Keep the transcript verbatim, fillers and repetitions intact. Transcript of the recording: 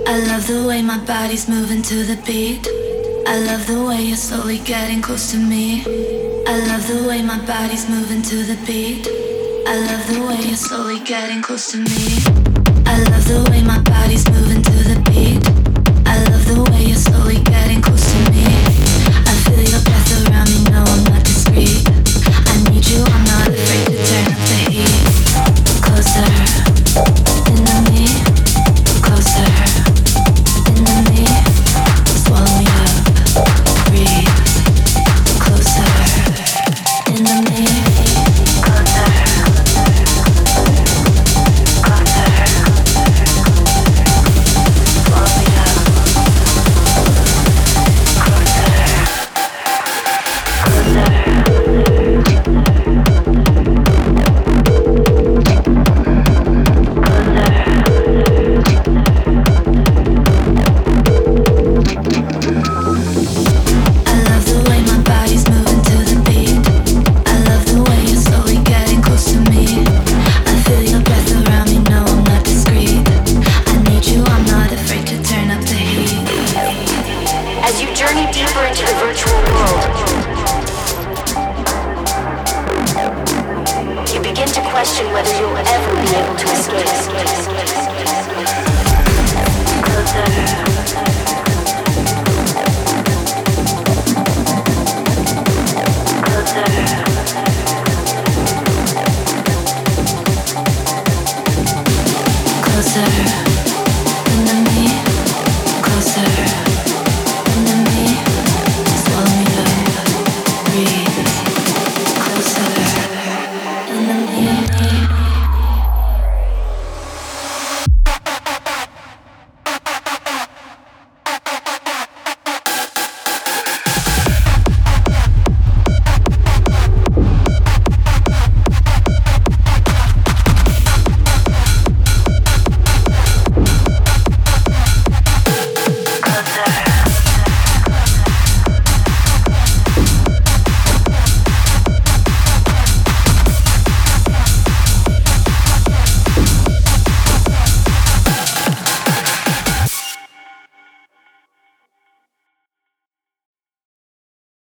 I love the way my body's moving to the beat. I love the way you're slowly getting close to me. I love the way my body's moving to the beat. I love the way you're slowly getting close to me. I love the way